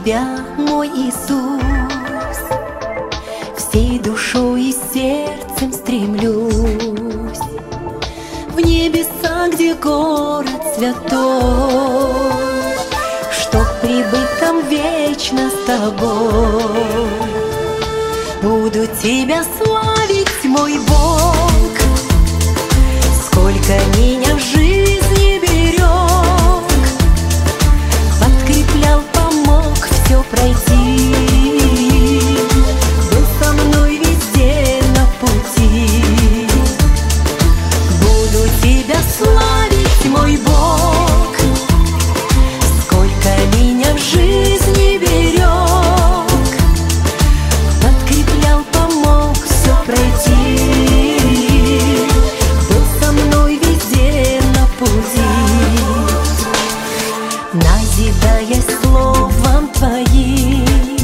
Тебя, мой Иисус, всей душой и сердцем стремлюсь в небеса, где город святой, чтоб прибыть там вечно с Тобой. Буду Тебя славить, мой Бог, сколько меня в жизни берег, подкреплял, помог все пройти, был со мной везде на пути. Буду Тебя славить, мой Бог, сколько меня в жизни берег, подкреплял, помог все пройти, был со мной везде на пути. Назидаясь словом Твоим,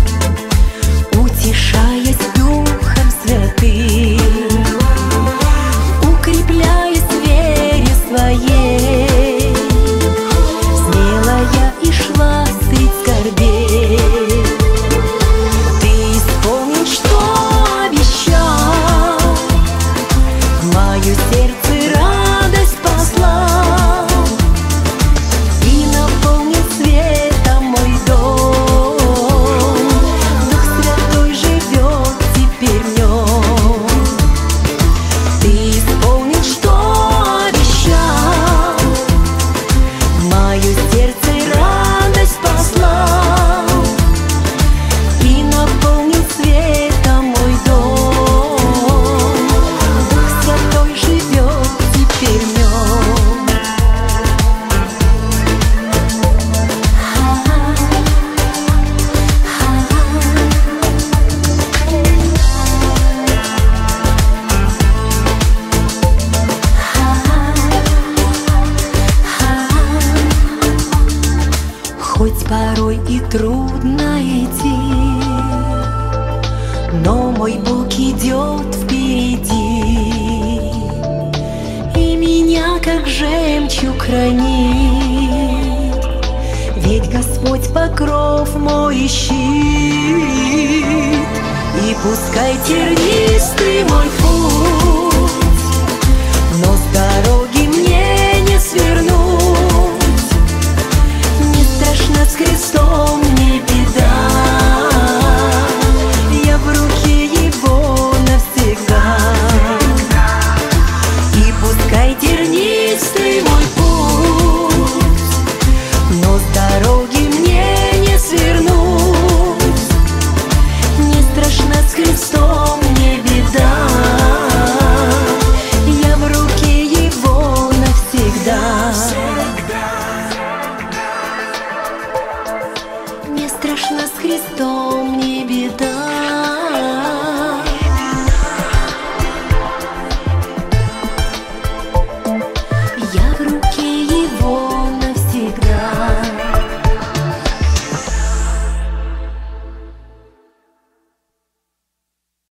утешаясь Духом Святым, укрепляясь в вере своей, смело я и шла средь скорбей. Ты исполнил, что обещал, в мое сердце радость послал и наполнил светом мой дом. Дух Святой живет теперь в нем. Ты исполнил, что обещал, в мое сердце радость послал и наполнил светом мой дом. Дух Святой живет теперь в нем. Хоть порой и трудно идти, но мой Бог идет впереди и меня как жемчуг хранит. Ведь Господь покров мой и щит, и пускай тернистый мой путь, но с дороги мне не свернуть. Не страшно с крестом мне бежать,